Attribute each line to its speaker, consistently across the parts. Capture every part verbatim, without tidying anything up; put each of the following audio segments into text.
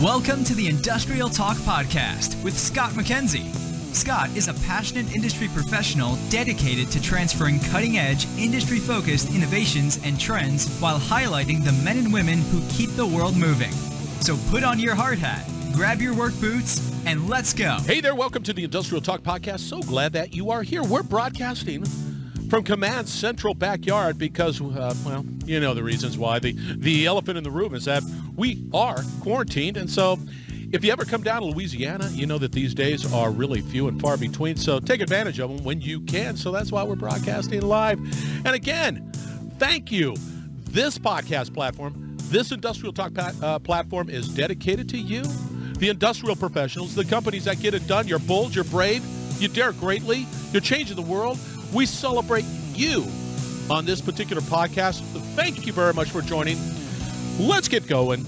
Speaker 1: Welcome to the Industrial Talk Podcast with Scott McKenzie. Scott is a passionate industry professional dedicated to transferring cutting-edge, industry-focused innovations and trends while highlighting the men and women who keep the world moving. So put on your hard hat, grab your work boots, and let's go.
Speaker 2: Hey there, welcome to the Industrial Talk Podcast. So glad that you are here. We're broadcasting from Command Central Backyard because, uh, well, you know the reasons why. The, the elephant in the room is that we are quarantined, and so if you ever come down to Louisiana, you know that these days are really few and far between, so take advantage of them when you can. So that's why we're broadcasting live. And again, thank you. This podcast platform, this Industrial Talk pa- uh, platform is dedicated to you, the industrial professionals, the companies that get it done. You're bold, you're brave, you dare greatly, you're changing the world. We celebrate you on this particular podcast. Thank you very much for joining. Let's get going.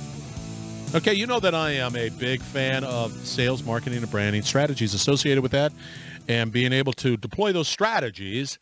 Speaker 2: Okay, you know that I am a big fan of sales, marketing, and branding, strategies associated with that, and being able to deploy those strategies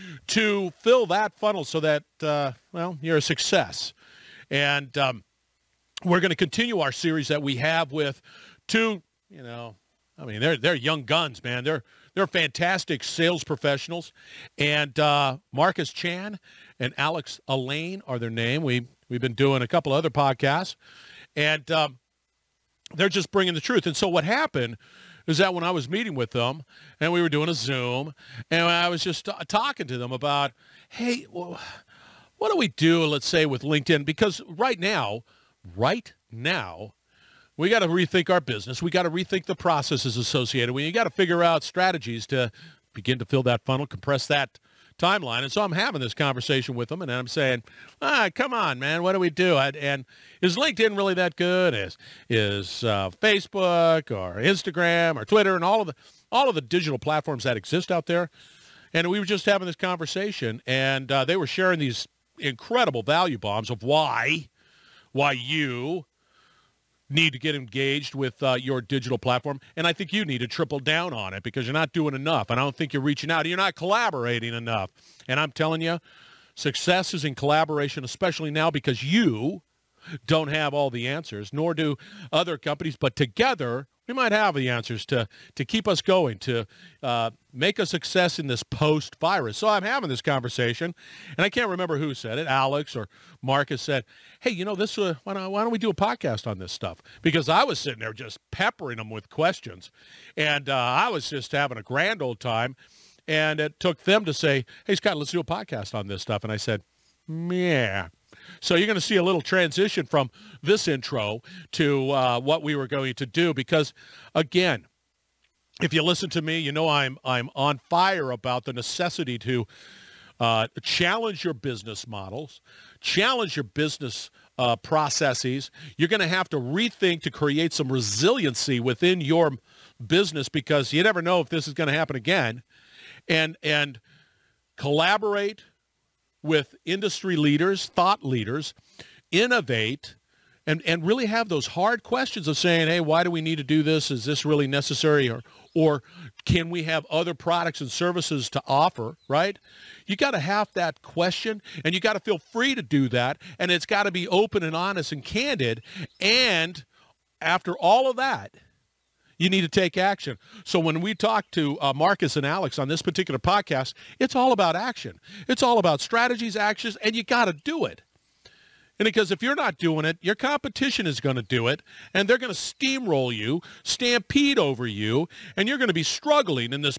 Speaker 2: to fill that funnel so that, uh, well, you're a success. And um, we're going to continue our series that we have with two, you know, I mean, they're they're young guns, man. They're they're fantastic sales professionals, and uh, Marcus Chan and Alex Elaine are their name. We we've been doing a couple other podcasts. And um, they're just bringing the truth. And so what happened is that when I was meeting with them, and we were doing a Zoom, and I was just t- talking to them about, hey, well, what do we do, let's say, with LinkedIn? Because right now, right now, we got to rethink our business. We got to rethink the processes associated with it. You got to figure out strategies to begin to fill that funnel, compress that timeline. And so I'm having this conversation with them, and I'm saying, ah, come on, man, what do we do? And, and is LinkedIn really that good? Is is uh, Facebook or Instagram or Twitter and all of the all of the digital platforms that exist out there? And we were just having this conversation, and uh, they were sharing these incredible value bombs of why why you need to get engaged with uh, your digital platform. And I think you need to triple down on it because you're not doing enough. And I don't think you're reaching out. You're not collaborating enough. And I'm telling you, success is in collaboration, especially now because you don't have all the answers, nor do other companies. But together, we might have the answers to, to keep us going, to uh, make a success in this post-virus. So I'm having this conversation, and I can't remember who said it, Alex or Marcus said, hey, you know, this. Uh, why, don't, why don't we do a podcast on this stuff? Because I was sitting there just peppering them with questions, and uh, I was just having a grand old time, and it took them to say, hey, Scott, let's do a podcast on this stuff. And I said, yeah. So you're going to see a little transition from this intro to uh, what we were going to do because, again, if you listen to me, you know I'm I'm on fire about the necessity to uh, challenge your business models, challenge your business uh, processes. You're going to have to rethink to create some resiliency within your business because you never know if this is going to happen again, and and collaborate with industry leaders, thought leaders, innovate, and, and really have those hard questions of saying, hey, why do we need to do this? Is this really necessary? Or, or can we have other products and services to offer, right? You got to have that question, and you got to feel free to do that, and it's got to be open and honest and candid. And after all of that, you need to take action. So when we talk to uh, Marcus and Alex on this particular podcast, it's all about action. It's all about strategies, actions, and you got to do it. And because if you're not doing it, your competition is going to do it, and they're going to steamroll you, stampede over you, and you're going to be struggling in this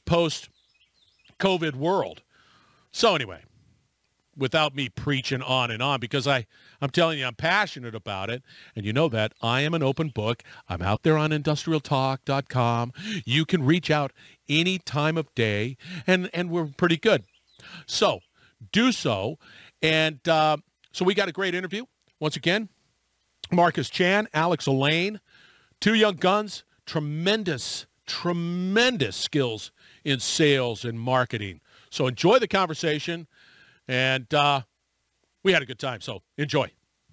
Speaker 2: post-COVID world. So anyway, without me preaching on and on, because I, I'm telling you, I'm passionate about it. And you know that I am an open book. I'm out there on industrial talk dot com. You can reach out any time of day, and, and we're pretty good. So do so. And uh, so we got a great interview. Once again, Marcus Chan, Alex Elaine, two young guns, tremendous, tremendous skills in sales and marketing. So enjoy the conversation. And uh, we had a good time, so enjoy.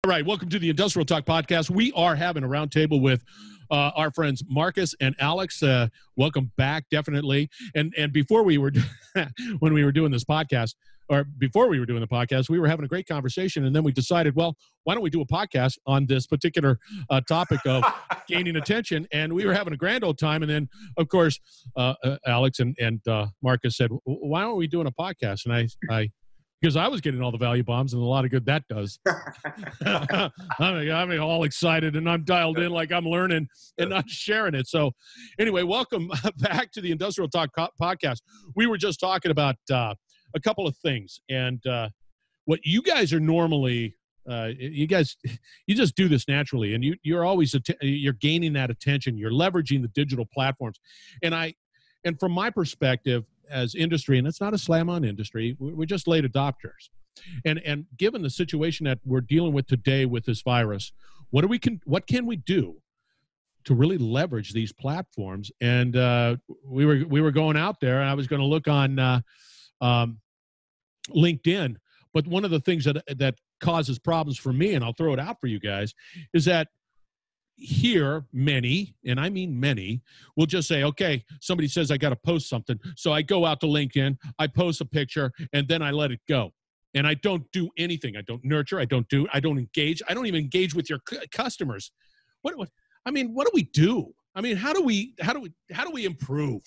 Speaker 2: All right, welcome to the Industrial Talk Podcast. We are having a roundtable with uh, our friends Marcus and Alex. Uh, welcome back, definitely. And and before we were when we were doing this podcast, or before we were doing the podcast, we were having a great conversation, and then we decided, well, why don't we do a podcast on this particular uh, topic of gaining attention? And we were having a grand old time, and then, of course, uh, uh, Alex and and uh, Marcus said, why aren't we doing a podcast? And I I. Because I was getting all the value bombs and a lot of good that does. I mean, I'm all excited and I'm dialed in like I'm learning and not sharing it. So anyway, welcome back to the Industrial Talk Podcast. We were just talking about uh, a couple of things. And uh, what you guys are normally, uh, you guys, you just do this naturally. And you, you're always, att- you're gaining that attention. You're leveraging the digital platforms. And I, and from my perspective, as industry, and it's not a slam on industry, we're just late adopters. And and given the situation that we're dealing with today with this virus, what do we can what can we do to really leverage these platforms? And uh, we were we were going out there, and I was going to look on uh, um, LinkedIn. But one of the things that that causes problems for me, and I'll throw it out for you guys, is that here, many, and I mean many, will just say, okay, somebody says I got to post something. So I go out to LinkedIn, I post a picture, and then I let it go. And I don't do anything. I don't nurture. I don't do, I don't engage. I don't even engage with your c- customers. What, what, I mean, what do we do? I mean, how do we, how do we, how do we improve?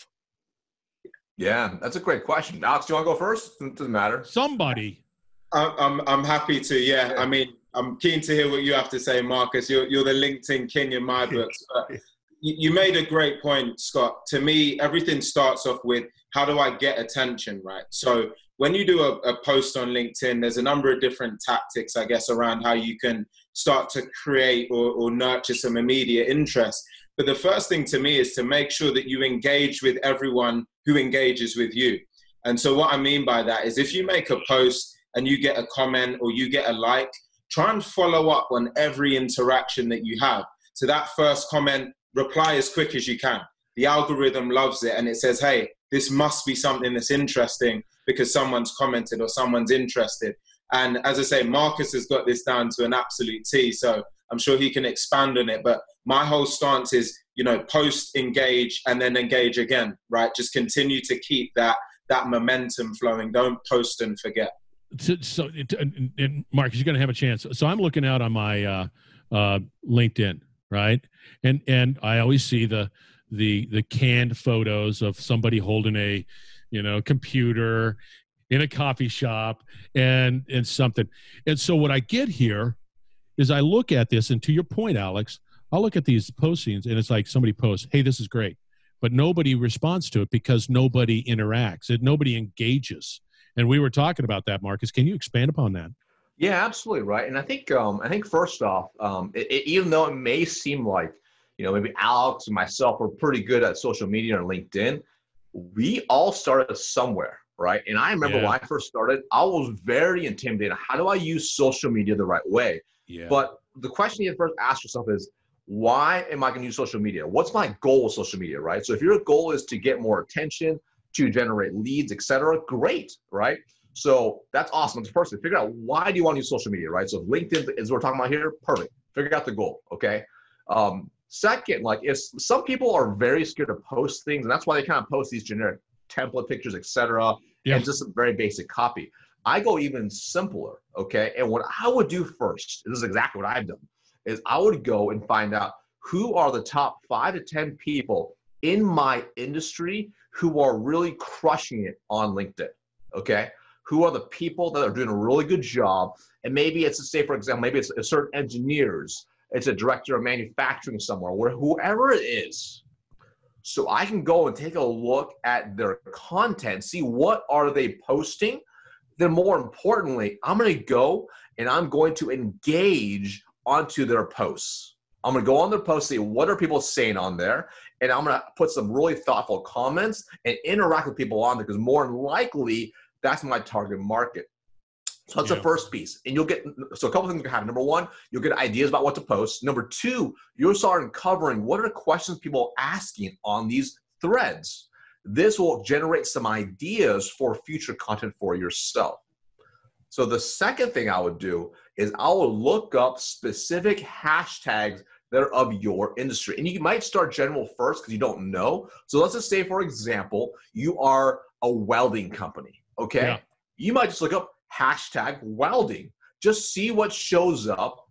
Speaker 3: Yeah, that's a great question. Alex, do you want to go first? It doesn't matter.
Speaker 2: Somebody.
Speaker 4: I'm, I'm, I'm happy to, yeah. I mean, I'm keen to hear what you have to say, Marcus. You're, you're the LinkedIn king in my books. But you, you made a great point, Scott. To me, everything starts off with, how do I get attention, right? So when you do a, a post on LinkedIn, there's a number of different tactics, I guess, around how you can start to create or, or nurture some immediate interest. But the first thing to me is to make sure that you engage with everyone who engages with you. And so what I mean by that is, if you make a post and you get a comment or you get a like, try and follow up on every interaction that you have. So that first comment, reply as quick as you can. The algorithm loves it, and it says, hey, this must be something that's interesting because someone's commented or someone's interested. And as I say, Marcus has got this down to an absolute T, so I'm sure he can expand on it. But my whole stance is, you know, post, engage, and then engage again, right? Just continue to keep that that momentum flowing. Don't post and forget.
Speaker 2: So, so and, and Marcus, you're going to have a chance. So I'm looking out on my uh, uh, LinkedIn, right? And and I always see the the the canned photos of somebody holding a, you know, computer in a coffee shop and and something. And so what I get here is I look at this, and to your point, Alex, I'll look at these postings, and it's like somebody posts, "Hey, this is great," but nobody responds to it because nobody interacts. It nobody engages. And we were talking about that, Marcus. Can you expand upon that?
Speaker 3: Yeah, absolutely, right. And I think um, I think first off, um, it, it, even though it may seem like, you know, maybe Alex and myself are pretty good at social media or LinkedIn, we all started somewhere, right? And I remember yeah. when I first started, I was very intimidated. How do I use social media the right way?
Speaker 2: Yeah.
Speaker 3: But the question you first ask yourself is, why am I going to use social media? What's my goal with social media, right? So if your goal is to get more attention, to generate leads, et cetera, great, right? So that's awesome. It's first, figure out, why do you want to use social media, right? So if LinkedIn is what we're talking about here, perfect. Figure out the goal, okay? Um, second, like, if some people are very scared to post things, and that's why they kind of post these generic template pictures, et cetera, yeah. and just some very basic copy. I go even simpler, okay? And what I would do first, this is exactly what I've done, is I would go and find out who are the top five to ten people in my industry who are really crushing it on LinkedIn, okay? Who are the people that are doing a really good job? And maybe it's, say, for example, maybe it's, it's certain engineers, it's a director of manufacturing somewhere, where whoever it is. So I can go and take a look at their content, see what are they posting. Then more importantly, I'm gonna go and I'm going to engage onto their posts. I'm gonna go on their posts, see what are people saying on there, and I'm gonna put some really thoughtful comments and interact with people on there, because more than likely, that's my target market. So that's yeah. the first piece. And you'll get, so a couple things can happen. Number one, you'll get ideas about what to post. Number two, you'll start uncovering what are the questions people are asking on these threads. This will generate some ideas for future content for yourself. So the second thing I would do is I will look up specific hashtags that are of your industry. And you might start general first because you don't know. So let's just say, for example, you are a welding company, okay? Yeah. You might just look up hashtag welding. Just see what shows up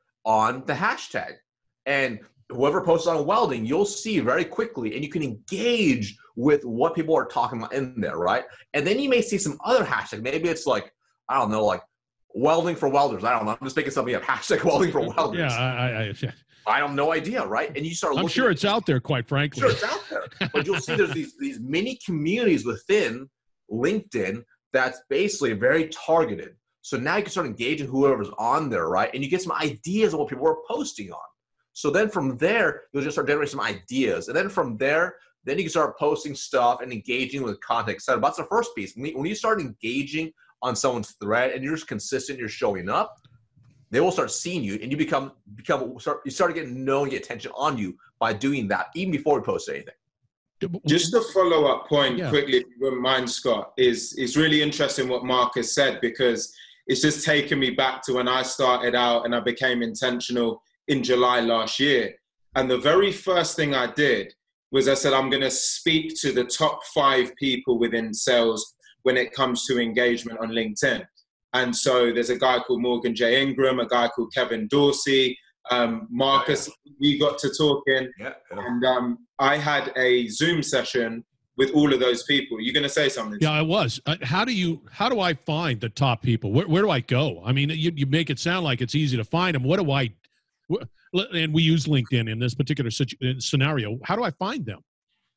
Speaker 3: on the hashtag. And whoever posts on welding, you'll see very quickly, and you can engage with what people are talking about in there, right? And then you may see some other hashtag. Maybe it's like, I don't know, like welding for welders. I don't know. I'm just making something up. Hashtag welding for welders.
Speaker 2: Yeah, I, I, I,
Speaker 3: I have no idea, right? And you start looking.
Speaker 2: I'm sure it's out there, quite frankly.
Speaker 3: Sure, it's out there. But you'll see there's these, these mini communities within LinkedIn that's basically very targeted. So now you can start engaging whoever's on there, right? And you get some ideas of what people are posting on. So then from there, you'll just start generating some ideas. And then from there, then you can start posting stuff and engaging with content, et cetera. That's the first piece. When you, when you start engaging on someone's thread and you're just consistent, you're showing up, they will start seeing you, and you become become start you start getting known, get attention on you by doing that, even before we post anything.
Speaker 4: Just a follow up point yeah. quickly, if you wouldn't mind, Scott, is is really interesting what Marcus said, because it's just taken me back to when I started out and I became intentional in July last year. And the very first thing I did was I said, I'm going to speak to the top five people within sales when it comes to engagement on LinkedIn. And so there's a guy called Morgan J. Ingram, a guy called Kevin Dorsey, um, Marcus, yeah, yeah. we got to talking. Yeah, yeah. And um, I had a Zoom session with all of those people. You're going to say something?
Speaker 2: Yeah, I was. Uh, how do you, how do I find the top people? Where, where do I go? I mean, you, you make it sound like it's easy to find them. What do I, and we use LinkedIn in this particular situ- scenario. How do I find them?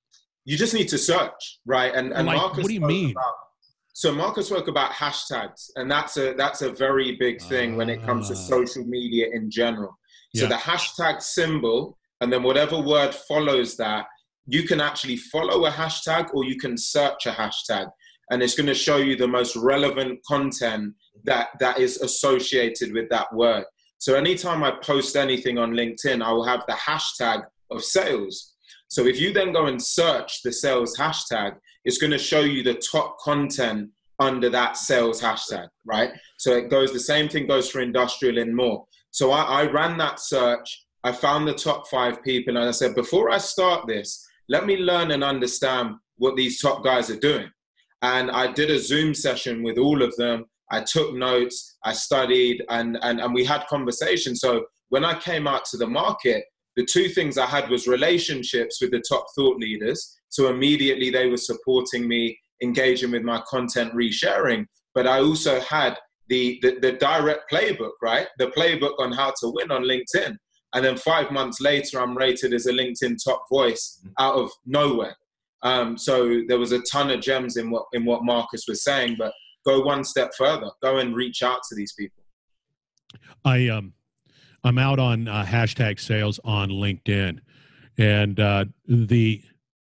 Speaker 4: You just need to search, right? And, and
Speaker 2: like,
Speaker 4: Marcus
Speaker 2: what do you mean?
Speaker 4: About, so Marcus spoke about hashtags, and that's a that's a very big thing uh, when it comes to social media in general. So yeah. the hashtag symbol, and then whatever word follows that, you can actually follow a hashtag or you can search a hashtag, and it's going to show you the most relevant content that that is associated with that word. So anytime I post anything on LinkedIn, I will have the hashtag of sales. So if you then go and search the sales hashtag, it's going to show you the top content under that sales hashtag, right? So it goes, the same thing goes for industrial and more. So I, I ran that search. I found the top five people, and I said, before I start this, let me learn and understand what these top guys are doing. And I did a Zoom session with all of them. I took notes, I studied, and, and, and we had conversations. So when I came out to the market, the two things I had was relationships with the top thought leaders. So immediately they were supporting me, engaging with my content, resharing. But I also had the, the, the direct playbook, right? The playbook on how to win on LinkedIn. And then five months later, I'm rated as a LinkedIn top voice out of nowhere. Um, so there was a ton of gems in what in what Marcus was saying, but go one step further. Go and reach out to these people.
Speaker 2: I um, I'm out on uh, hashtag sales on LinkedIn, and uh, the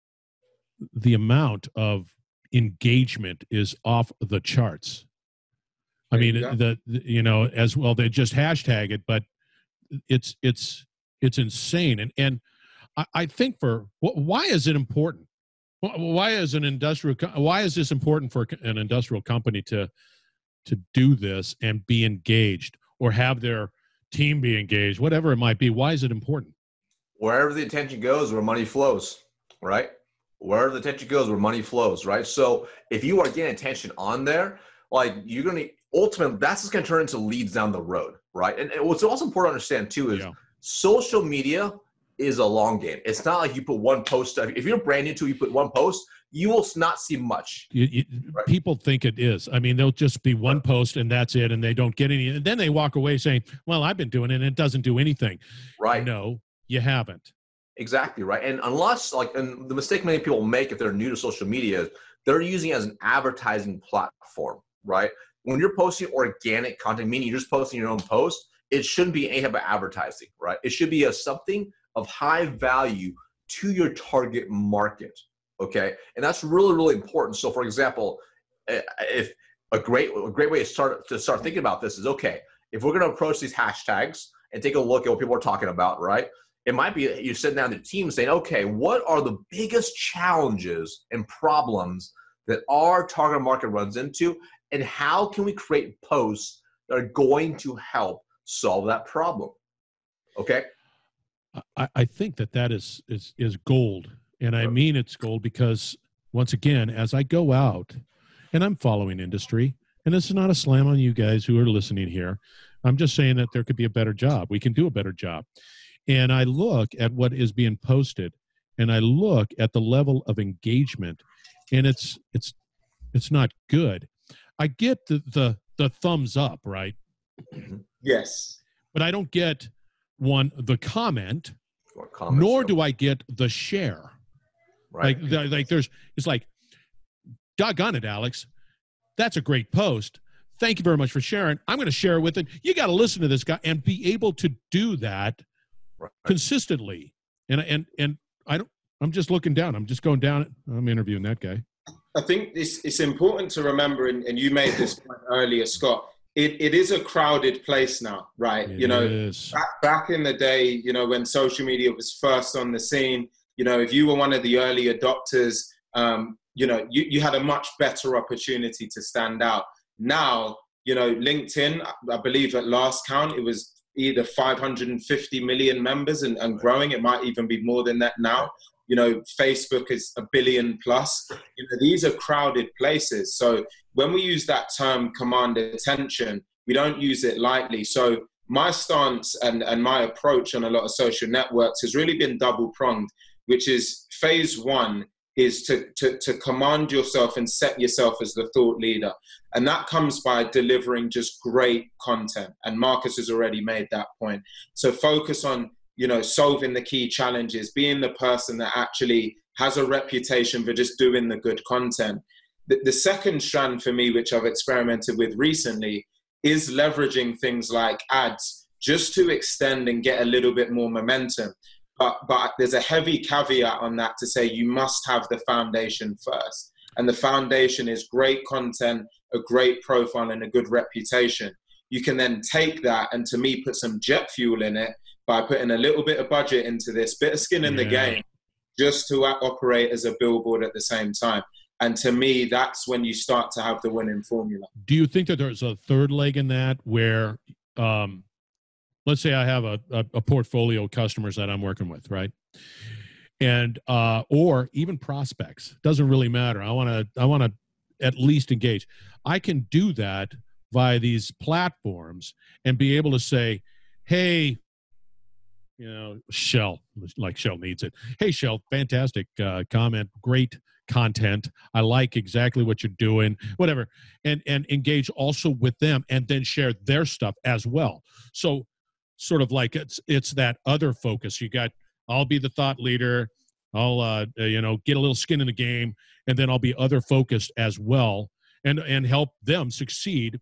Speaker 2: the amount of engagement is off the charts. I mean, the, the you know as well they just hashtag it, but it's it's it's insane. And and I, I think for why is it important? Why is an industrial? Why is this important for an industrial company to to do this and be engaged, or have their team be engaged, whatever it might be? Why is it important?
Speaker 3: Wherever the attention goes, where money flows, right? Wherever the attention goes, where money flows, right? So if you are getting attention on there, like you're gonna ultimately, that's just gonna turn into leads down the road, right? And, and what's also important to understand too is yeah. social media is a long game. It's not like you put one post. If you're brand new to, you put one post, you will not see much.
Speaker 2: You, you, right? People think it is. I mean, they'll just be one right. post and that's it, and they don't get any. And then they walk away saying, "Well, I've been doing it, and it doesn't do anything."
Speaker 3: Right?
Speaker 2: No, you haven't.
Speaker 3: Exactly right. And unless like, and the mistake many people make if they're new to social media is they're using it as an advertising platform, right? When you're posting organic content, meaning you're just posting your own post, it shouldn't be any type of advertising, right? It should be a something of high value to your target market, okay? And that's really, really important. So for example, if a great a great way to start to start thinking about this is, okay, if we're gonna approach these hashtags and take a look at what people are talking about, right? It might be you're sitting down to the team saying, okay, what are the biggest challenges and problems that our target market runs into? and how can we create posts that are going to help solve that problem? Okay.
Speaker 2: I, I think that that is, is, is gold. And I mean, it's gold because once again, as I go out and I'm following industry, and this is not a slam on you guys who are listening here. I'm just saying that there could be a better job. We can do a better job. And I look at what is being posted, and I look at the level of engagement, and it's it's it's not good. I get the the, the thumbs up, right?
Speaker 4: Yes.
Speaker 2: But I don't get one the comment,
Speaker 3: comments,
Speaker 2: nor
Speaker 3: so.
Speaker 2: do I get the share.
Speaker 3: Right.
Speaker 2: Like the, like there's it's like, doggone it, Alex. That's a great post. Thank you very much for sharing. I'm going to share it with it. You got to listen to this guy and be able to do that
Speaker 3: right.
Speaker 2: consistently. And and and I don't. I'm just looking down. I'm just going down. I'm interviewing that guy.
Speaker 4: I think it's it's important to remember, and, and you made this point earlier, Scott. It it is a crowded place now, right?
Speaker 2: It
Speaker 4: you know,
Speaker 2: is.
Speaker 4: back back in the day, you know, when social media was first on the scene, you know, if you were one of the early adopters, um, you know, you, you had a much better opportunity to stand out. Now, you know, LinkedIn, I believe at last count, it was either five hundred fifty million members and, and growing. It might even be more than that now. You know, Facebook is a billion plus. You know, these are crowded places. So when we use that term command attention, we don't use it lightly. So my stance and, and my approach on a lot of social networks has really been double pronged, which is phase one is to, to, to command yourself and set yourself as the thought leader. And that comes by delivering just great content. And Marcus has already made that point. So focus on, you know, solving the key challenges, being the person that actually has a reputation for just doing the good content. The, the second strand for me, which I've experimented with recently, is leveraging things like ads just to extend and get a little bit more momentum. But, but there's a heavy caveat on that to say you must have the foundation first. And the foundation is great content, a great profile, and a good reputation. You can then take that and, to me, put some jet fuel in it by putting a little bit of budget into this, bit of skin in
Speaker 2: yeah.
Speaker 4: the game, just to operate as a billboard at the same time. And to me, that's when you start to have the winning formula.
Speaker 2: Do you think that there's a third leg in that where, um, let's say I have a, a, a portfolio of customers that I'm working with, right? And, uh, or even prospects, doesn't really matter. I want to, I want to at least engage. I can do that via these platforms and be able to say, hey, you know, Shell, like Shell needs it. Hey, Shell, fantastic uh, comment, great content. I like exactly what you're doing, whatever. And, and engage also with them and then share their stuff as well. So sort of like it's, it's that other focus. You got, I'll be the thought leader. I'll, uh, you know, get a little skin in the game, and then I'll be other focused as well and, and help them succeed.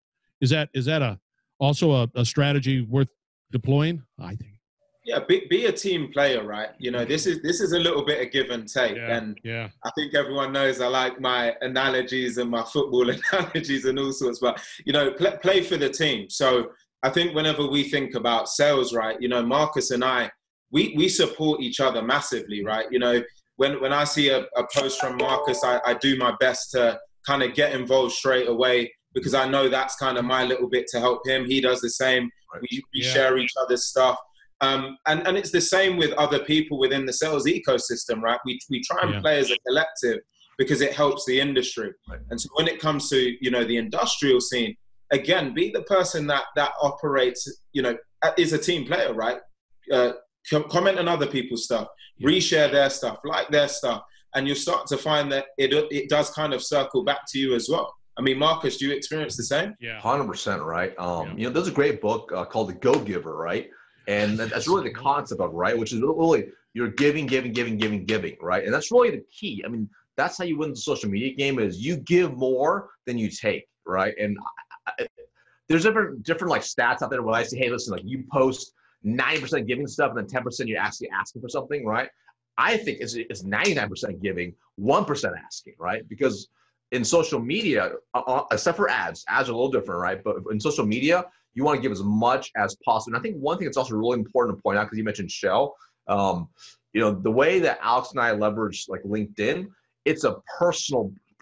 Speaker 2: Is that, is that a, also a, a strategy worth deploying? I think.
Speaker 4: Yeah, be, be a team player, right? You know, this is this is a little bit of give and take.
Speaker 2: Yeah,
Speaker 4: and
Speaker 2: yeah.
Speaker 4: I think everyone knows I like my analogies and my football analogies and all sorts, but, you know, play, play for the team. So I think whenever we think about sales, right, you know, Marcus and I, we, we support each other massively, right? You know, when, when I see a, a post from Marcus, I, I do my best to kind of get involved straight away, because I know that's kind of my little bit to help him. He does the same.
Speaker 3: Right.
Speaker 4: We, we
Speaker 2: Yeah.
Speaker 4: share each other's stuff. Um, and, and it's the same with other people within the sales ecosystem, right? We, we try and
Speaker 2: Yeah.
Speaker 4: play as a collective because it helps the industry.
Speaker 3: Right.
Speaker 4: And so when it comes to, you know, the industrial scene, again, be the person that, that operates, you know, is a team player, right? Uh, com- comment on other people's stuff,
Speaker 2: Yeah.
Speaker 4: reshare their stuff, like their stuff. And you'll start to find that it, it does kind of circle back to you as well. I mean, Marcus, do you experience the same?
Speaker 2: Yeah.
Speaker 3: one hundred percent, right? Um,
Speaker 2: Yeah.
Speaker 3: You know, there's a great book uh, called The Go-Giver, right? And that- that's really the concept of it, right? Which is really you're giving, giving, giving, giving, giving, right? And that's really the key. I mean, that's how you win the social media game is you give more than you take, right? And I, I, there's different, different like stats out there where I say, hey, listen, like you post ninety percent giving stuff and then ten percent you're actually asking for something, right? I think it's, it's ninety-nine percent giving, one percent asking, right? Because in social media, uh, except for ads, ads are a little different, right? But in social media, you want to give as much as possible. And I think one thing that's also really important to point out, because you mentioned Shell, um, you know, the way that Alex and I leverage like LinkedIn, it's a personal brand,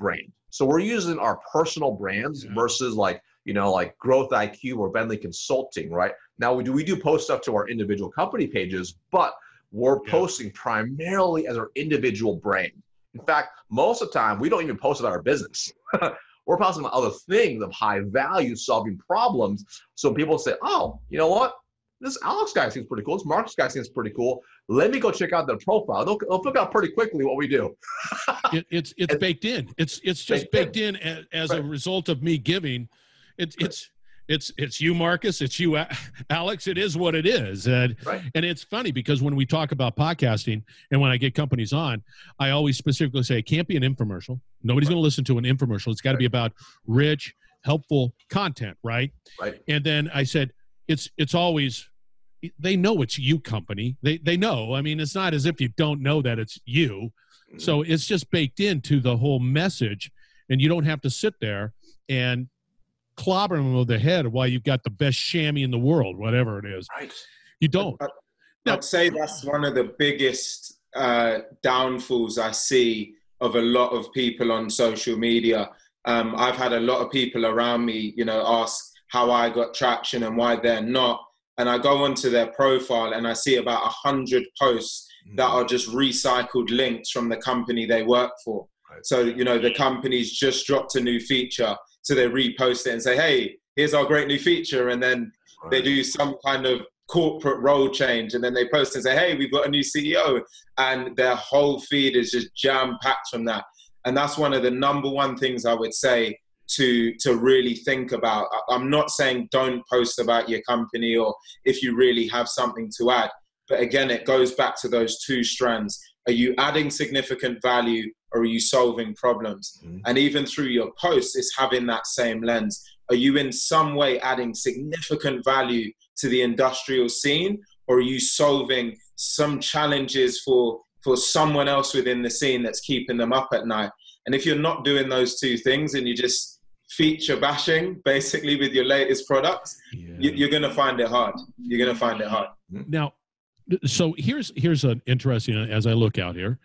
Speaker 3: So we're using our personal brands yeah. versus like, you know, like Growth I Q or Bentley Consulting, right? Now we do we do post stuff to our individual company pages, but we're yeah. posting primarily as our individual brand. In fact, most of the time we don't even post about our business. We're posting about other things of high value, solving problems. So people say, oh, you know what? This Alex guy seems pretty cool. This Marcus guy seems pretty cool. Let me go check out their profile. They'll, they'll figure out pretty quickly what we do.
Speaker 2: it, it's it's and, baked in. It's it's just baked, baked in, in as, as right. a result of me giving. It's right. it's it's it's you, Marcus. It's you, Alex. It is what it is. And right. and it's funny because when we talk about podcasting and when I get companies on, I always specifically say it can't be an infomercial. Nobody's right. going to listen to an infomercial. It's got to right. be about rich, helpful content, right?
Speaker 3: Right.
Speaker 2: And then I said, it's it's always, they know it's you, company. They they know. I mean, it's not as if you don't know that it's you. Mm-hmm. So it's just baked into the whole message, and you don't have to sit there and clobber them over the head while you've got the best chamois in the world, whatever it is.
Speaker 3: Right.
Speaker 2: You don't.
Speaker 4: I'd, I'd say that's one of the biggest uh, downfalls I see of a lot of people on social media. Um, I've had a lot of people around me, you know, ask how I got traction and why they're not. And I go onto their profile and I see about a hundred posts mm-hmm. that are just recycled links from the company they work for. Right. So, you know, the company's just dropped a new feature. So they repost it and say, hey, here's our great new feature. And then right. they do some kind of corporate role change. And then they post and say, hey, we've got a new C E O. And their whole feed is just jam-packed from that. And that's one of the number one things I would say to, to really think about. I'm not saying don't post about your company or if you really have something to add. But again, it goes back to those two strands. Are you adding significant value or are you solving problems? Mm-hmm. And even through your posts, it's having that same lens. Are you in some way adding significant value to the industrial scene, or are you solving some challenges for, for someone else within the scene that's keeping them up at night? And if you're not doing those two things and you're just feature bashing basically with your latest products, yeah. you, you're going to find it hard. You're going to find it hard.
Speaker 2: Now, so here's here's an interesting, as I look out here,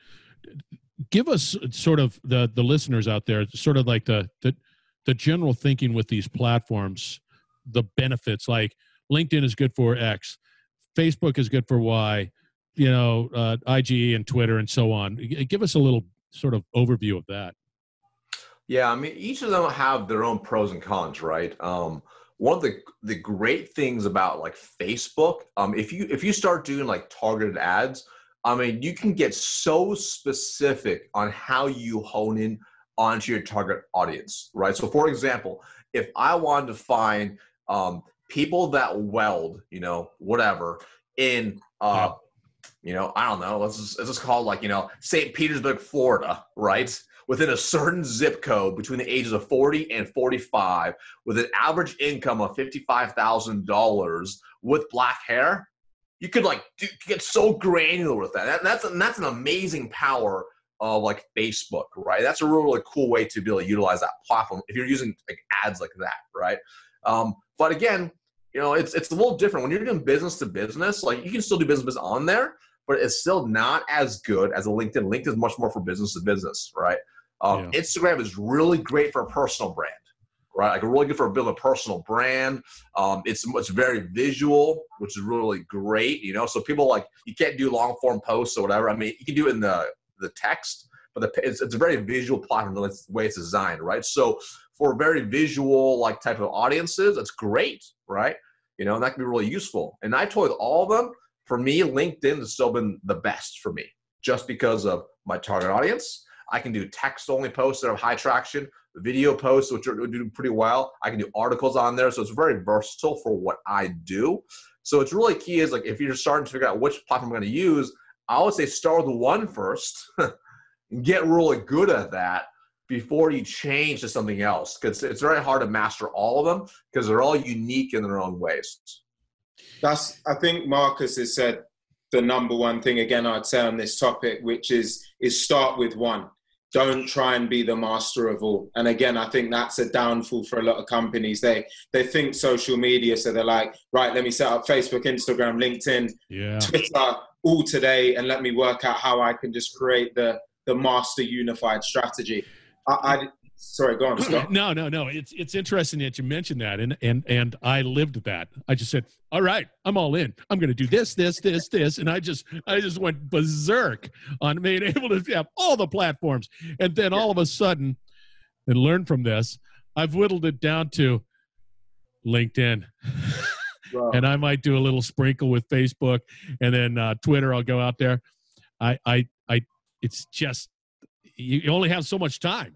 Speaker 2: give us sort of the the listeners out there, sort of like the the, the general thinking with these platforms, the benefits, like LinkedIn is good for X, Facebook is good for Y, you know, uh, I G and Twitter and so on. Give us a little sort of overview of that.
Speaker 3: Yeah, I mean, each of them have their own pros and cons, right? Um, one of the the great things about like Facebook, um, if you if you start doing like targeted ads, I mean, you can get so specific on how you hone in onto your target audience, right? So, for example, if I wanted to find um, people that weld, you know, whatever, in uh, you know, I don't know, let's just, let's just call it like, you know, Saint Petersburg, Florida, right? Within a certain zip code between the ages of forty and forty-five, with an average income of fifty-five thousand dollars with black hair, you could like do, get so granular with that. that that's, that's an amazing power of like Facebook, right? That's a really, really cool way to be able to utilize that platform if you're using like ads like that, right? Um, but again, you know, it's it's a little different. When you're doing business to business, like you can still do business on there, but it's still not as good as a LinkedIn. LinkedIn is much more for business to business, right? Um, yeah. Instagram is really great for a personal brand, right? Like really good for building a personal brand. Um, it's it's very visual, which is really great, you know. So people like, you can't do long form posts or whatever. I mean, you can do it in the the text, but the, it's, it's a very visual platform the way it's designed, right? So for very visual like type of audiences, it's great, right? You know, and that can be really useful. And I told all of them, for me, LinkedIn has still been the best for me, just because of my target audience. I can do text-only posts that have high traction, video posts, which are doing pretty well. I can do articles on there, so it's very versatile for what I do. So it's really key is like if you're starting to figure out which platform I'm going to use, I would say start with one first, and get really good at that before you change to something else, because it's very hard to master all of them because they're all unique in their own ways.
Speaker 4: That's, I think Marcus has said the number one thing again I'd say on this topic, which is is start with one. Don't try and be the master of all. And again, I think that's a downfall for a lot of companies. They they think social media, so they're like, right, let me set up Facebook, Instagram, LinkedIn, yeah. Twitter all today, and let me work out how I can just create the the master unified strategy. I, I Sorry, go on, Scott.
Speaker 2: No, no, no. It's it's interesting that you mentioned that, and and and I lived that. I just said, "All right, I'm all in. I'm going to do this, this, this, this," and I just I just went berserk on being able to have all the platforms, and then all of a sudden, and learn from this, I've whittled it down to LinkedIn. Wow. And I might do a little sprinkle with Facebook, and then uh, Twitter. I'll go out there. I, I, I. It's just you only have so much time.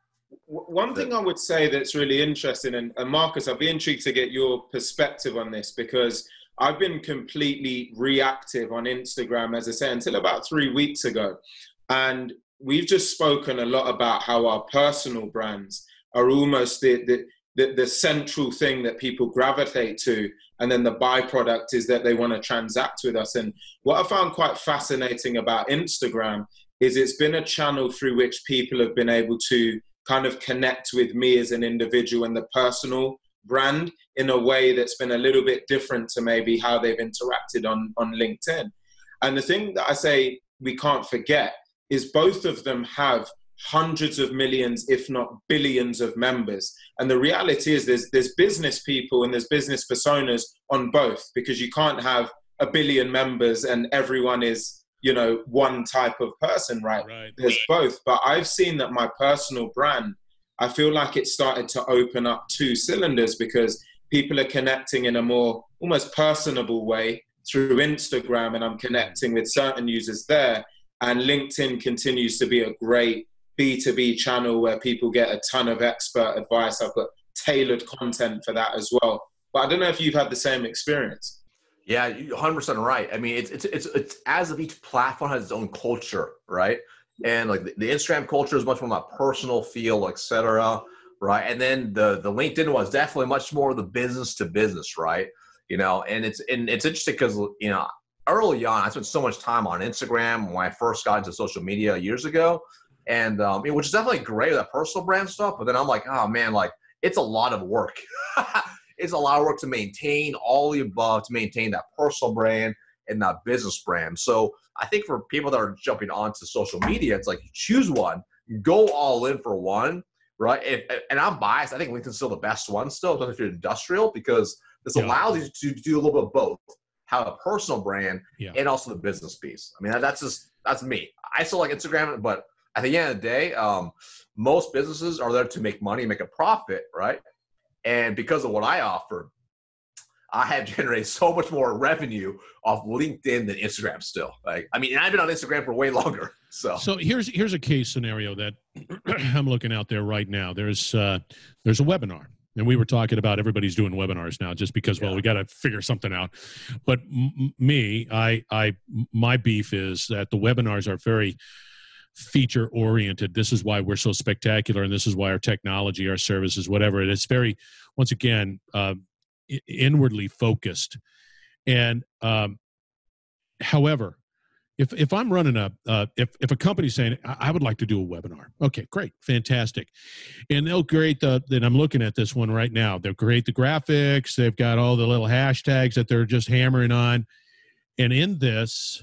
Speaker 4: One thing I would say that's really interesting, and, and Marcus, I'd be intrigued to get your perspective on this, because I've been completely reactive on Instagram, as I say, until about three weeks ago, and we've just spoken a lot about how our personal brands are almost the the the, the central thing that people gravitate to. And then the byproduct is that they want to transact with us. And what I found quite fascinating about Instagram is it's been a channel through which people have been able to kind of connect with me as an individual and the personal brand in a way that's been a little bit different to maybe how they've interacted on, on LinkedIn. And the thing that I say we can't forget is both of them have hundreds of millions, if not billions of members. And the reality is there's, there's business people and there's business personas on both, because you can't have a billion members and everyone is, you know, one type of person, right?
Speaker 2: Right.
Speaker 4: There's both. But I've seen that my personal brand, I feel like it started to open up two cylinders, because people are connecting in a more almost personable way through Instagram, and I'm connecting with certain users there. And LinkedIn continues to be a great B two B channel where people get a ton of expert advice. I've got tailored content for that as well. But I don't know if you've had the same experience.
Speaker 3: Yeah, you're one hundred percent right. I mean, it's it's it's it's as if each platform has its own culture, right? And like the, the Instagram culture is much more about personal feel, et cetera, right? And then the the LinkedIn was definitely much more the business to business, right? You know, and it's and it's interesting because, you know, early on, I spent so much time on Instagram when I first got into social media years ago. And um, which is definitely great with that personal brand stuff. But then I'm like, oh man, like it's a lot of work. It's a lot of work to maintain all the above, to maintain that personal brand and that business brand. So I think for people that are jumping onto social media, it's like you choose one, go all in for one, right? If, and I'm biased. I think LinkedIn's still the best one still, especially if you're industrial, because this yeah. allows you to do a little bit of both, have a personal brand yeah. and also the business piece. I mean, that, that's just, that's me. I still like Instagram, but at the end of the day, um, most businesses are there to make money, make a profit, right? And because of what I offer, I have generated so much more revenue off LinkedIn than Instagram still. Like, I mean, and I've been on Instagram for way longer. So,
Speaker 2: so here's here's a case scenario that I'm looking out there right now. There's uh, there's a webinar, and we were talking about everybody's doing webinars now, just because well, yeah. we got to figure something out. But m- me, I I my beef is that the webinars are very feature oriented. This is why we're so spectacular, and this is why our technology, our services, whatever. It's very, once again, uh, inwardly focused. And um, however, if if I'm running a uh, if if a company's saying I, I would like to do a webinar, okay, great, fantastic, and they'll create the. Then I'm looking at this one right now. They'll create the graphics. They've got all the little hashtags that they're just hammering on, and in this,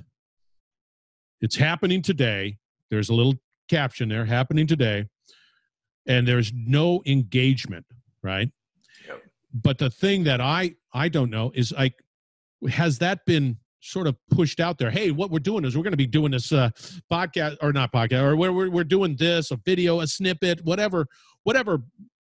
Speaker 2: it's happening today. There's a little caption there, happening today, and there's no engagement, right? Yep. But the thing that I I don't know is, like, has that been sort of pushed out there? Hey, what we're doing is we're going to be doing this uh, podcast, or not podcast, or we're, we're we're doing this, a video, a snippet, whatever, whatever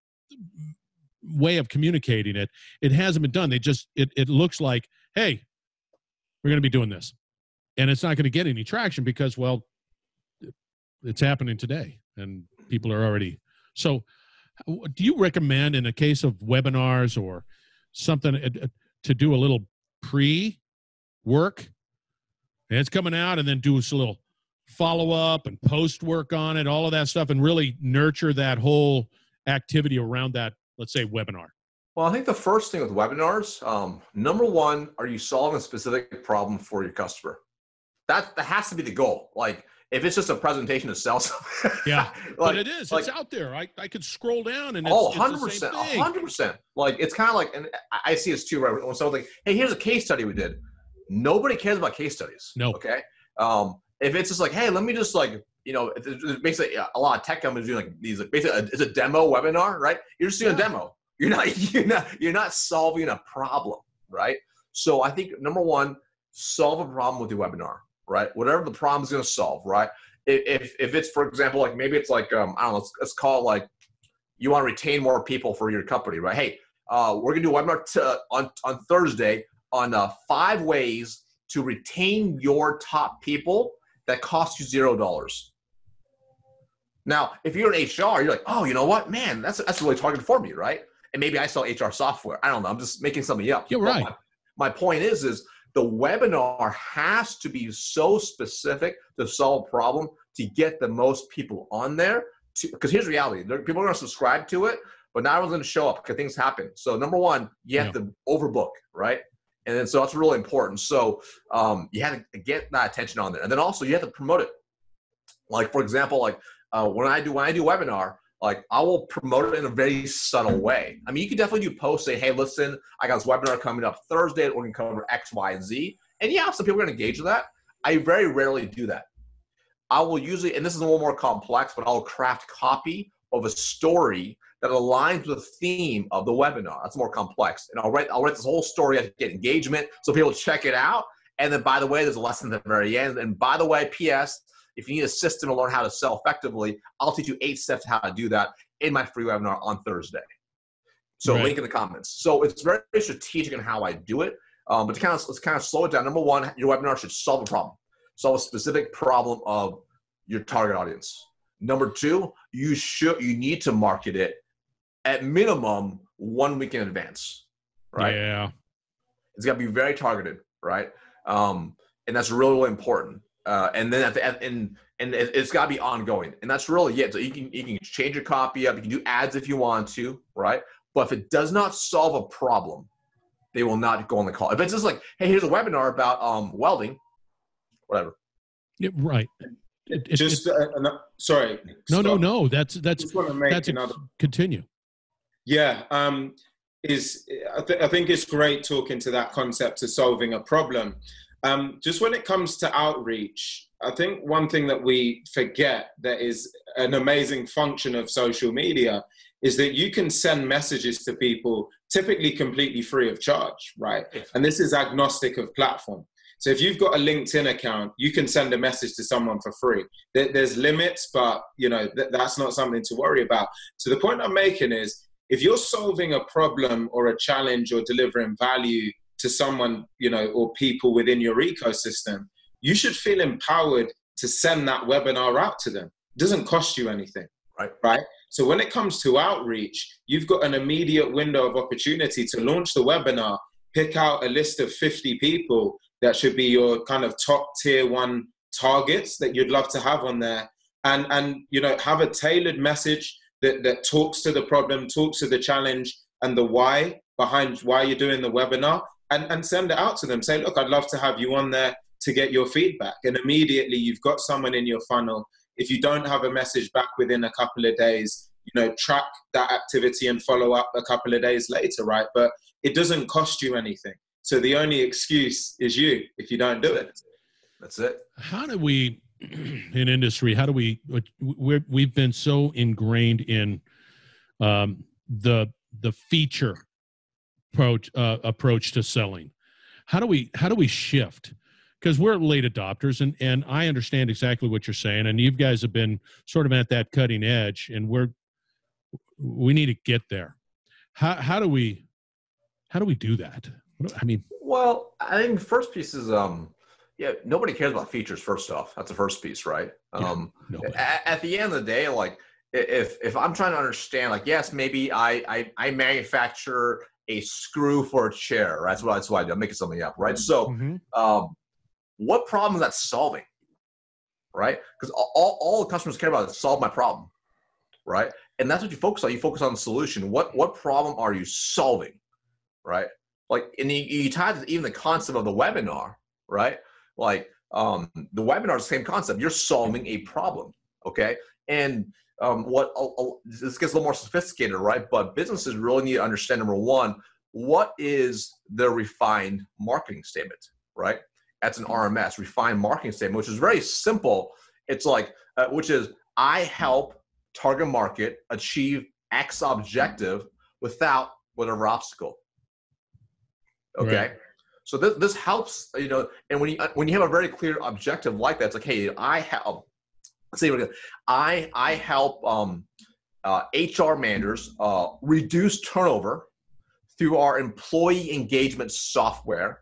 Speaker 2: way of communicating it. It hasn't been done. They just it it looks like, hey, we're going to be doing this, and it's not going to get any traction because, well, it's happening today and people are already. So do you recommend in a case of webinars or something uh, to do a little pre-work and it's coming out, and then do a little follow-up and post-work on it, all of that stuff, and really nurture that whole activity around that, let's say, webinar?
Speaker 3: Well, I think the first thing with webinars, um, number one, are you solving a specific problem for your customer? That, that has to be the goal. Like, if it's just a presentation to sell something.
Speaker 2: Yeah, like, but it is. Like, it's out there. I, I could scroll down and it's,
Speaker 3: oh,
Speaker 2: one hundred percent,
Speaker 3: one hundred percent. Like, it's kind of like, and I see this too, right? When someone's like, hey, here's a case study we did. Nobody cares about case studies.
Speaker 2: No.
Speaker 3: Okay? Um, if it's just like, hey, let me just like you know, it's basically a lot of tech companies doing like these, like basically it's a demo webinar, right? You're just doing yeah. a demo. You're not, you're not, you're not solving a problem, right? So I think number one, solve a problem with your webinar, right? Whatever the problem is going to solve, right? If, if it's, for example, like maybe it's like, um, I don't know, let's, let's call it like you want to retain more people for your company, right? Hey, uh, we're going to do a webinar to, on, on Thursday on uh, five ways to retain your top people that cost you zero dollars. Now, if you're in H R, you're like, oh, you know what, man, that's that's really targeted for me, right? And maybe I sell H R software. I don't know. I'm just making something up.
Speaker 2: You're right.
Speaker 3: My, my point is, is the webinar has to be so specific to solve a problem to get the most people on there. Because here's the reality. People are going to subscribe to it, but not everyone's going to show up because things happen. So number one, you have yeah. to overbook, right? And then so that's really important. So um, you have to get that attention on there. And then also you have to promote it. Like, for example, like uh, when I do when I do webinar, like I will promote it in a very subtle way. I mean, you can definitely do posts, say, hey, listen, I got this webinar coming up Thursday. We're going to cover X, Y, and Z. And yeah, some people are going to engage with that. I very rarely do that. I will usually, and this is a little more complex, but I'll craft copy of a story that aligns with the theme of the webinar. That's more complex. And I'll write, I'll write this whole story to get engagement so people check it out. And then, by the way, there's a lesson at the very end. And by the way, P S, if you need a system to learn how to sell effectively, I'll teach you eight steps how to do that in my free webinar on Thursday. So right. link in the comments. So it's very strategic in how I do it. Um, but to kind of, let's kind of slow it down. Number one, your webinar should solve a problem. Solve a specific problem of your target audience. Number two, you should, you need to market it at minimum one week in advance, right?
Speaker 2: Yeah.
Speaker 3: It's got to be very targeted, right? Um, and that's really, really important. Uh, and then at the end, and, and it, it's got to be ongoing. And that's really it. So you can, you can change your copy up. You can do ads if you want to, right? But if it does not solve a problem, they will not go on the call. If it's just like, hey, here's a webinar about um, welding, whatever.
Speaker 2: Yeah, right. It, it,
Speaker 4: just,
Speaker 2: it,
Speaker 4: uh, uh, sorry.
Speaker 2: No,
Speaker 4: Scott,
Speaker 2: no, no. That's, that's, that's,
Speaker 4: another,
Speaker 2: ex- continue.
Speaker 4: Yeah. Um, is I, th- I think it's great talking to that concept of solving a problem. Um, just when it comes to outreach, I think one thing that we forget that is an amazing function of social media is that you can send messages to people typically completely free of charge, right? And this is agnostic of platform. So if you've got a LinkedIn account, you can send a message to someone for free. There, there's limits, but you know th- that's not something to worry about. So the point I'm making is, if you're solving a problem or a challenge or delivering value to someone, you know, or people within your ecosystem, you should feel empowered to send that webinar out to them. It doesn't cost you anything,
Speaker 3: right?
Speaker 4: Right. So when it comes to outreach, you've got an immediate window of opportunity to launch the webinar, pick out a list of fifty people that should be your kind of top tier one targets that you'd love to have on there, and and you know have a tailored message that that talks to the problem, talks to the challenge, and the why behind why you're doing the webinar, and and send it out to them. Say, look, I'd love to have you on there to get your feedback, and immediately you've got someone in your funnel. If you don't have a message back within a couple of days, you know, track that activity and follow up a couple of days later, right? But it doesn't cost you anything. So the only excuse is you if you don't do it.
Speaker 3: That's it.
Speaker 2: How do we, in industry, how do we, we're, we've been so ingrained in um, the the feature approach, uh, approach to selling. How do we, how do we shift? Because we're late adopters, and, and I understand exactly what you're saying, and you guys have been sort of at that cutting edge, and we're we need to get there. How how do we how do we do that? I mean,
Speaker 3: well, I think the first piece is um, yeah, nobody cares about features. First off, that's the first piece, right? Um,
Speaker 2: yeah,
Speaker 3: at, at the end of the day, like if if I'm trying to understand, like yes, maybe I I, I manufacture a screw for a chair, right? That's what that's why I do. I'm making something up, right? So.
Speaker 2: Mm-hmm.
Speaker 3: Um, what problem is that solving, right? Because all, all the customers care about is solve my problem, right? And that's what you focus on. You focus on the solution. What what problem are you solving, right? Like, and you, you tie to even the concept of the webinar, right? Like, um, the webinar is the same concept. You're solving a problem, okay? And um, what uh, this gets a little more sophisticated, right? But businesses really need to understand, number one, what is their refined marketing statement, right? That's an R M S, refined marketing statement, which is very simple It's like, uh, which is I help target market achieve X objective without whatever obstacle. Okay. Right. So this, this helps, you know, and when you, when you have a very clear objective like that, it's like, hey, I help, let's see, I, I help um, uh, H R managers uh, reduce turnover through our employee engagement software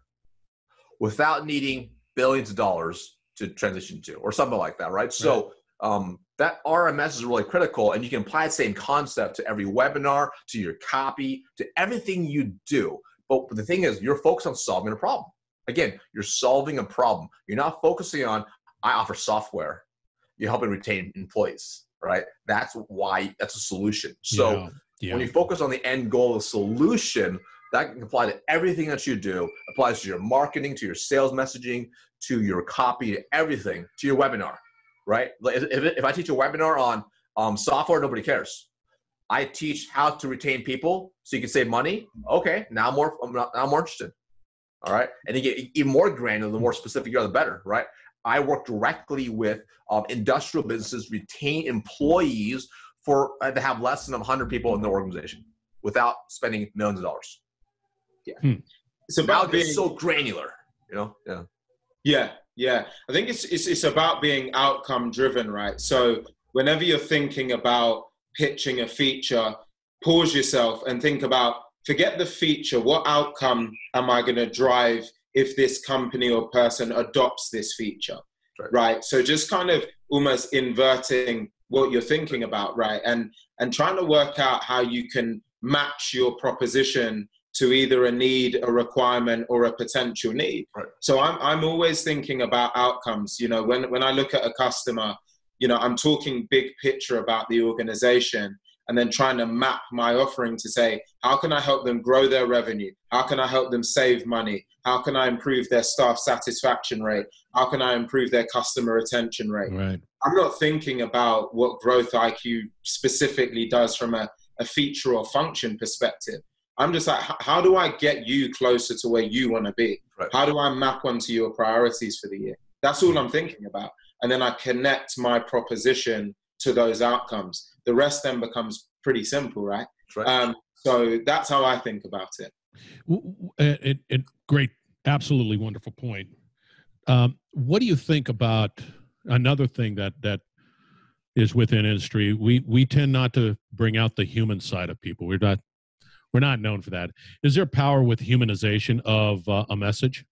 Speaker 3: without needing billions of dollars to transition to, or something like that, right? right. So um, that R M S is really critical, and you can apply the same concept to every webinar, to your copy, to everything you do. But the thing is, you're focused on solving a problem. Again, you're solving a problem. You're not focusing on, I offer software. You're helping retain employees, right? That's why, that's a solution. So yeah, yeah. when you focus on the end goal of solution, that can apply to everything that you do, applies to your marketing, to your sales messaging, to your copy, to everything, to your webinar, right? If, if I teach a webinar on um, software, nobody cares. I teach how to retain people so you can save money. Okay, now I'm more, I'm, not, now I'm more interested. All right, and you get even more granular, the more specific you are, the better, right? I work directly with um, industrial businesses, retain employees for uh, to have less than one hundred people in their organization without spending millions of dollars. Yeah, hmm. It's about being so granular, you know. Yeah,
Speaker 4: yeah, yeah. I think it's it's it's about being outcome driven, right? So whenever you're thinking about pitching a feature, pause yourself and think about, forget the feature, what outcome am I going to drive if this company or person adopts this feature, right. right? So just kind of almost inverting what you're thinking about, right? And and trying to work out how you can match your proposition to either a need, a requirement, or a potential need. Right. So I'm I'm always thinking about outcomes. You know, when when I look at a customer, you know, I'm talking big picture about the organization, and then trying to map my offering to say, how can I help them grow their revenue? How can I help them save money? How can I improve their staff satisfaction rate? How can I improve their customer retention rate?
Speaker 2: Right.
Speaker 4: I'm not thinking about what Growth I Q specifically does from a, a feature or function perspective. I'm just like, how do I get you closer to where you want to be? Right. How do I map onto your priorities for the year? That's all I'm thinking about. And then I connect my proposition to those outcomes. The rest then becomes pretty simple, right? right. Um, so that's how I think about it.
Speaker 2: It, it great, absolutely wonderful point. Um, what do you think about another thing that that is within industry? We we tend not to bring out the human side of people. We're not we're not known for that. Is there power with humanization of uh, a message?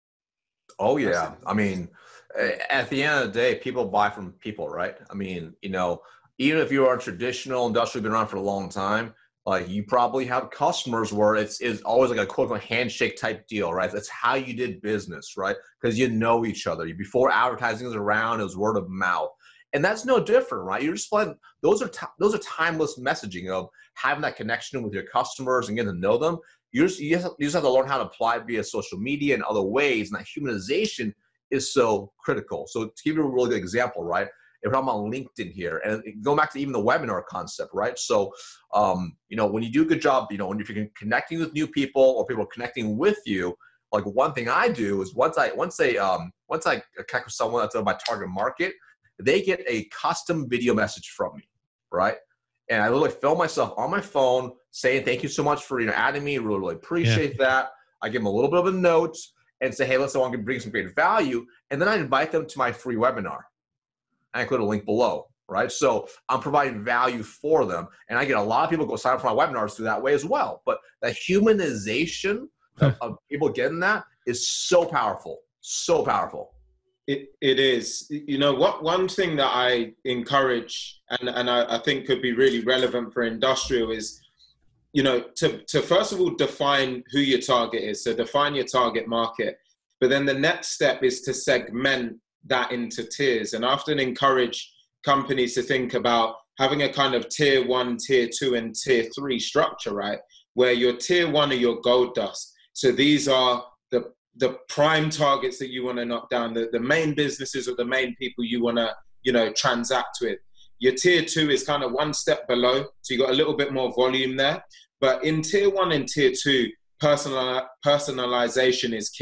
Speaker 3: Oh yeah, I mean, at the end of the day, people buy from people, right? I mean, you know, even if you are traditional industrial, been around for a long time, like you probably have customers where it's, it's always like a quote unquote handshake type deal, right? That's how you did business, right? Because you know each other. Before advertising was around, it was word of mouth. And that's no different, right? You're just playing, those are t- those are timeless messaging of having that connection with your customers and getting to know them. You just, you just, you just have to learn how to apply it via social media and other ways. And that humanization is so critical. So to give you a really good example, right? If I'm on LinkedIn here, and go back to even the webinar concept, right? So, um, you know, when you do a good job, you know, when you're connecting with new people or people are connecting with you, like one thing I do is once I once they um, once I connect with someone that's in my target market, they get a custom video message from me, right? And I literally film myself on my phone saying thank you so much for you know adding me. Really, really appreciate yeah. that. I give them a little bit of a note and say, hey, listen, I want to bring some great value, and then I invite them to my free webinar. I include a link below, right? So I'm providing value for them. And I get a lot of people go sign up for my webinars through that way as well. But the humanization of, of people getting that is so powerful, so powerful.
Speaker 4: It It is. You know, what one thing that I encourage and, and I, I think could be really relevant for industrial is, you know, to, to first of all, define who your target is. So define your target market. But then the next step is to segment that into tiers, and I often encourage companies to think about having a kind of tier one, tier two, and tier three structure, right? Where your tier one are your gold dust. So these are the the prime targets that you want to knock down, the, the main businesses or the main people you want to, you know, transact with. Your tier two is kind of one step below, so you got a little bit more volume there. But in tier one and tier two, personal personalization is key.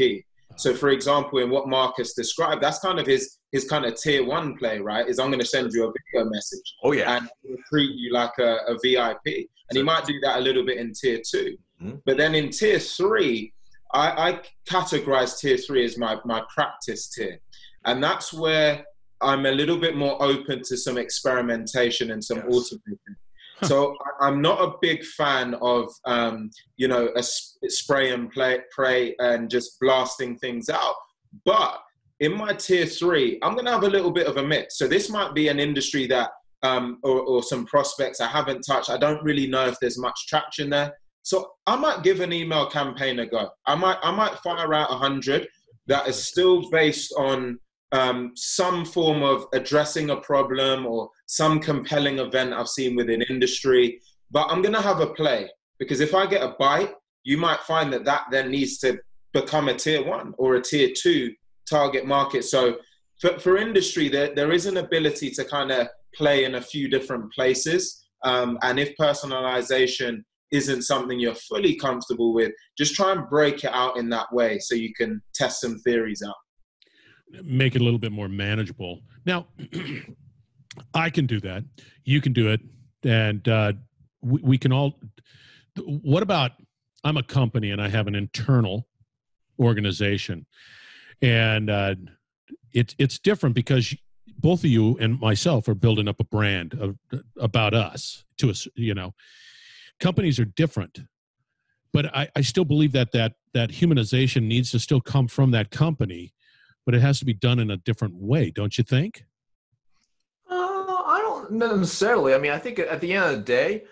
Speaker 4: So for example, in what Marcus described, that's kind of his his kind of tier one play, right? Is I'm going to send you a video message.
Speaker 3: Oh yeah.
Speaker 4: And treat you like a, a V I P. And he might do that a little bit in tier two. Mm-hmm. But then in tier three, I, I categorize tier three as my, my practice tier. And that's where I'm a little bit more open to some experimentation and some yes. automation. So I'm not a big fan of, um, you know, a sp- spray and play, pray and just blasting things out. But in my tier three, I'm going to have a little bit of a mix. So this might be an industry that, um, or, or some prospects I haven't touched. I don't really know if there's much traction there. So I might give an email campaign a go. I might, I might fire out a hundred that is still based on Um, some form of addressing a problem or some compelling event I've seen within industry, but I'm going to have a play, because if I get a bite, you might find that that then needs to become a tier one or a tier two target market. So for, for industry, there, there is an ability to kind of play in a few different places. Um, and if personalization isn't something you're fully comfortable with, just try and break it out in that way so you can test some theories out.
Speaker 2: Make it a little bit more manageable. Now, I can do that. You can do it. And uh, we, we can all, what about, I'm a company and I have an internal organization. And uh, it's it's different because both of you and myself are building up a brand of, about us to us, you know. Companies are different. But I, I still believe that, that that humanization needs to still come from that company, but it has to be done in a different way, don't you think?
Speaker 3: Uh, I don't necessarily. I mean, I think at the end of the day,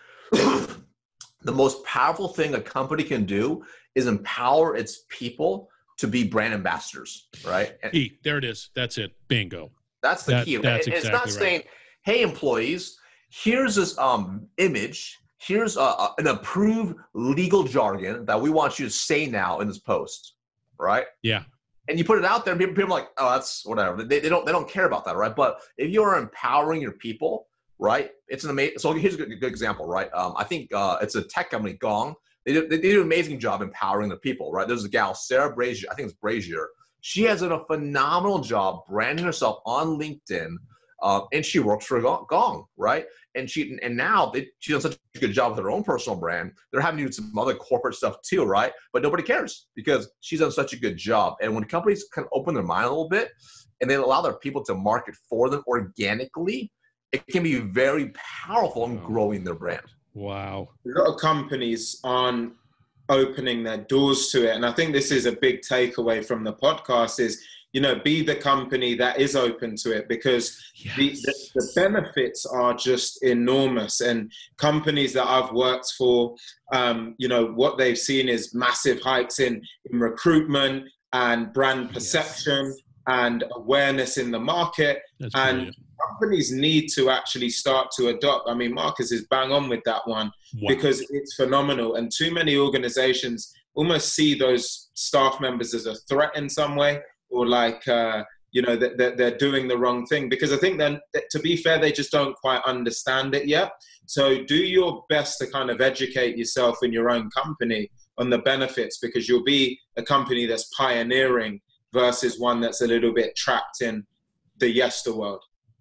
Speaker 3: the most powerful thing a company can do is empower its people to be brand ambassadors, right? And
Speaker 2: e, there it is. That's it. Bingo.
Speaker 3: That's the
Speaker 2: that,
Speaker 3: key.
Speaker 2: That's
Speaker 3: it's
Speaker 2: exactly
Speaker 3: not
Speaker 2: right.
Speaker 3: saying, hey, employees, here's this um, image. Here's a, a, an approved legal jargon that we want you to say now in this post, right?
Speaker 2: Yeah.
Speaker 3: And you put it out there, and people, people are like, oh, that's whatever. They, they don't they don't care about that, right? But if you are empowering your people, right, it's an amazing. So here's a good, good example, right? Um, I think uh, it's a tech company, Gong. They do, they do an amazing job empowering their people, right? There's a gal, Sarah Brazier. I think it's Brazier. She has done a phenomenal job branding herself on LinkedIn, uh, and she works for Gong, right? And she and now they, she's done such a good job with her own personal brand. They're having to do some other corporate stuff too, right? But nobody cares because she's done such a good job. And when companies kind of open their mind a little bit and they allow their people to market for them organically, it can be very powerful in growing their brand.
Speaker 2: Wow.
Speaker 4: A lot of companies aren't opening their doors to it. And I think this is a big takeaway from the podcast is, you know, be the company that is open to it, because yes. the, the, the benefits are just enormous. And companies that I've worked for, um, you know, what they've seen is massive hikes in, in recruitment and brand perception yes. and awareness in the market.
Speaker 2: That's
Speaker 4: and
Speaker 2: brilliant.
Speaker 4: Companies need to actually start to adopt. I mean, Marcus is bang on with that one wow. because it's phenomenal. And too many organizations almost see those staff members as a threat in some way, or like, uh, you know, that, that they're doing the wrong thing. Because I think then, to be fair, they just don't quite understand it yet. So do your best to kind of educate yourself in your own company on the benefits, because you'll be a company that's pioneering versus one that's a little bit trapped in the yesterworld.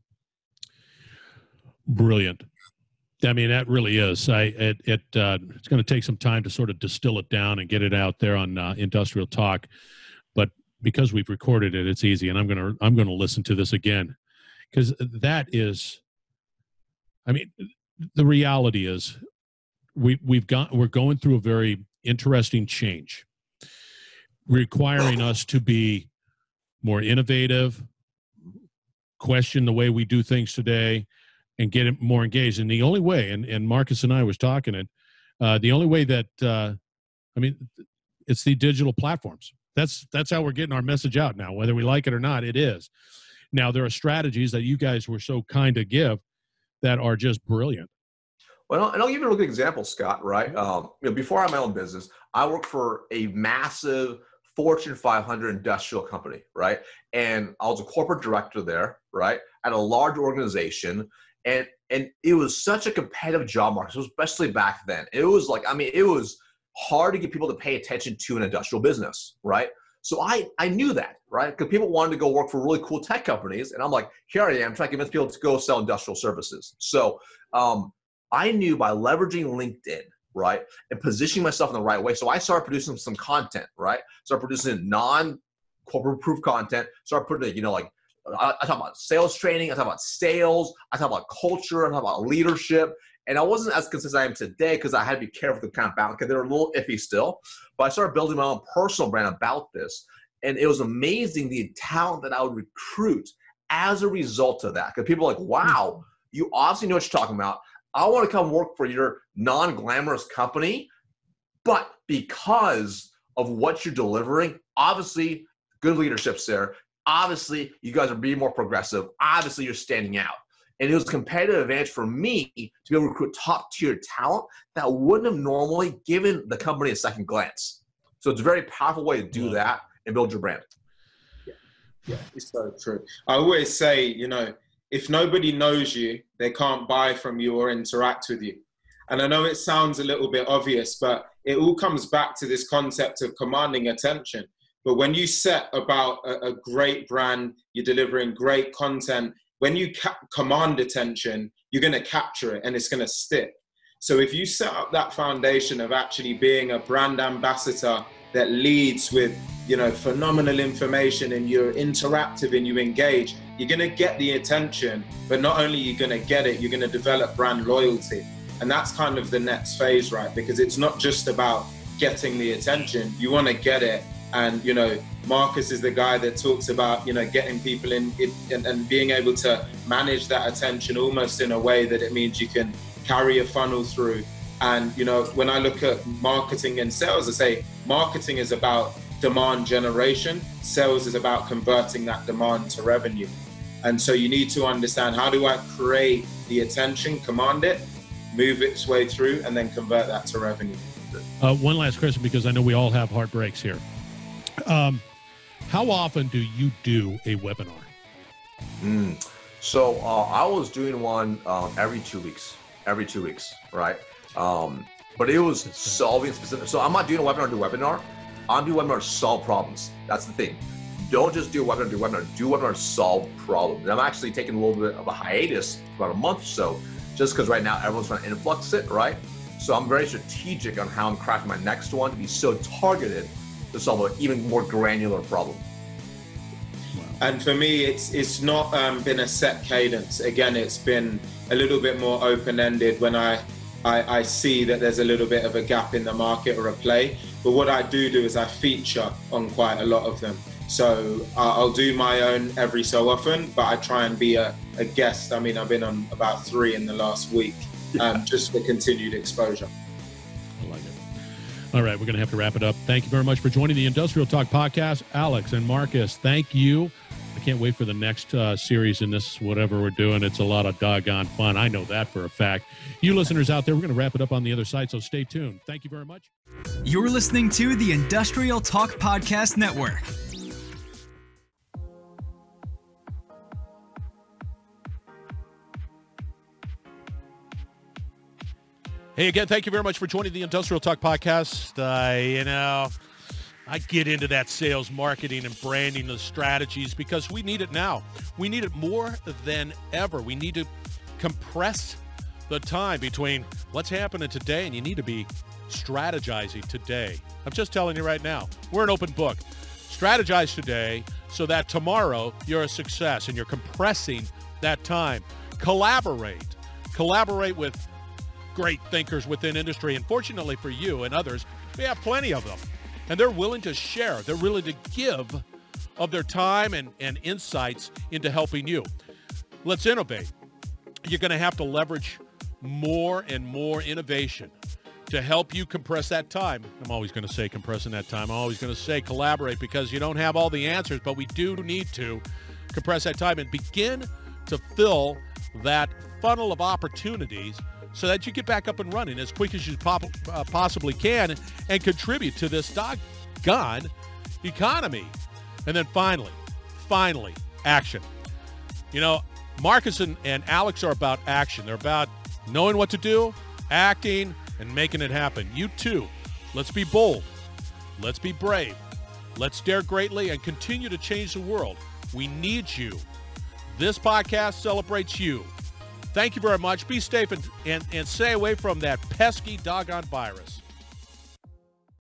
Speaker 2: Brilliant. I mean, that really is. I it, it uh, it's going to take some time to sort of distill it down and get it out there on uh, Industrial Talk, but because we've recorded it, it's easy. And I'm going to I'm going to listen to this again, because that is. I mean, the reality is, we we've got we're going through a very interesting change, requiring us to be more innovative, question the way we do things today, and get it more engaged. And the only way, and, and Marcus and I was talking it, uh, the only way that, uh, I mean, it's the digital platforms. That's that's how we're getting our message out now, whether we like it or not, it is. Now, there are strategies that you guys were so kind to give that are just brilliant.
Speaker 3: Well, and I'll give you a good example, Scott, right? Um, you know, before I had my own business, I worked for a massive Fortune five hundred industrial company, right? And I was a corporate director there, right? At a large organization. And and it was such a competitive job market, especially back then. It was like, I mean, it was hard to get people to pay attention to an industrial business, right? So I, I knew that, right? Because people wanted to go work for really cool tech companies. And I'm like, here I am trying to convince people to go sell industrial services. So um, I knew by leveraging LinkedIn, right, and positioning myself in the right way. So I started producing some content, right? Started producing non-corporate proof content. Started putting it, you know, like, I, I talk about sales training. I talk about sales. I talk about culture. I talk about leadership. And I wasn't as consistent as I am today because I had to be careful to kind of balance, because they're a little iffy still. But I started building my own personal brand about this. And it was amazing the talent that I would recruit as a result of that. Because people are like, wow, you obviously know what you're talking about. I want to come work for your non-glamorous company. But because of what you're delivering, obviously, good leadership's there. Obviously, you guys are being more progressive. Obviously, you're standing out. And it was a competitive advantage for me to be able to recruit top-tier talent that wouldn't have normally given the company a second glance. So it's a very powerful way to do yeah. that and build your brand.
Speaker 4: Yeah, yeah, it's so true. I always say, you know, if nobody knows you, they can't buy from you or interact with you. And I know it sounds a little bit obvious, but it all comes back to this concept of commanding attention. But when you set about a, a great brand, you're delivering great content, when you ca- command attention, you're going to capture it and it's going to stick. So if you set up that foundation of actually being a brand ambassador that leads with, you know, phenomenal information, and you're interactive and you engage, you're going to get the attention, but not only are you going to get it, you're going to develop brand loyalty. And that's kind of the next phase, right? Because it's not just about getting the attention, you want to get it. And, you know, Marcus is the guy that talks about, you know, getting people in it, and, and being able to manage that attention almost in a way that it means you can carry a funnel through. And, you know, when I look at marketing and sales, I say marketing is about demand generation. Sales is about converting that demand to revenue. And so you need to understand, how do I create the attention, command it, move its way through, and then convert that to revenue.
Speaker 2: Uh, one last question, because I know we all have heartbreaks here. Um, how often do you do a webinar?
Speaker 3: Mm. So uh, I was doing one um, every two weeks, every two weeks, right? Um, but it was solving specific. So I'm not doing a webinar to webinar. I'm doing webinar to solve problems. That's the thing. Don't just do a webinar to webinar. Do a webinar to solve problems. And I'm actually taking a little bit of a hiatus, about a month or so, just because right now everyone's trying to influx it, right? So I'm very strategic on how I'm crafting my next one to be so targeted to solve an even more granular problem.
Speaker 4: And for me, it's it's not um, been a set cadence. Again, it's been a little bit more open-ended when I, I I see that there's a little bit of a gap in the market or a play. But what I do do is I feature on quite a lot of them. So uh, I'll do my own every so often, but I try and be a, a guest. I mean, I've been on about three in the last week, um, just for continued exposure.
Speaker 2: I like it. All right, we're going to have to wrap it up. Thank you very much for joining the Industrial Talk Podcast. Alex and Marcus, thank you. I can't wait for the next uh, series in this, whatever we're doing. It's a lot of doggone fun. I know that for a fact. You listeners out there, we're going to wrap it up on the other side, so stay tuned. Thank you very much.
Speaker 1: You're listening to the Industrial Talk Podcast Network.
Speaker 2: Hey, again, thank you very much for joining the Industrial Talk Podcast. Uh, you know, I get into that sales, marketing, and branding, the strategies, because we need it now. We need it more than ever. We need to compress the time between what's happening today, and you need to be strategizing today. I'm just telling you right now, we're an open book. Strategize today so that tomorrow you're a success, and you're compressing that time. Collaborate. Collaborate with great thinkers within industry. And fortunately for you and others, we have plenty of them. And they're willing to share. They're willing to give of their time and, and insights into helping you. Let's innovate. You're going to have to leverage more and more innovation to help you compress that time. I'm always going to say compressing that time. I'm always going to say collaborate, because you don't have all the answers, but we do need to compress that time and begin to fill that funnel of opportunities so that you get back up and running as quick as you pop, uh, possibly can, and contribute to this doggone economy. And then finally, finally, action. You know, Marcus and, and Alex are about action. They're about knowing what to do, acting, and making it happen. You too. Let's be bold. Let's be brave. Let's dare greatly and continue to change the world. We need you. This podcast celebrates you. Thank you very much. Be safe and, and, and stay away from that pesky doggone virus.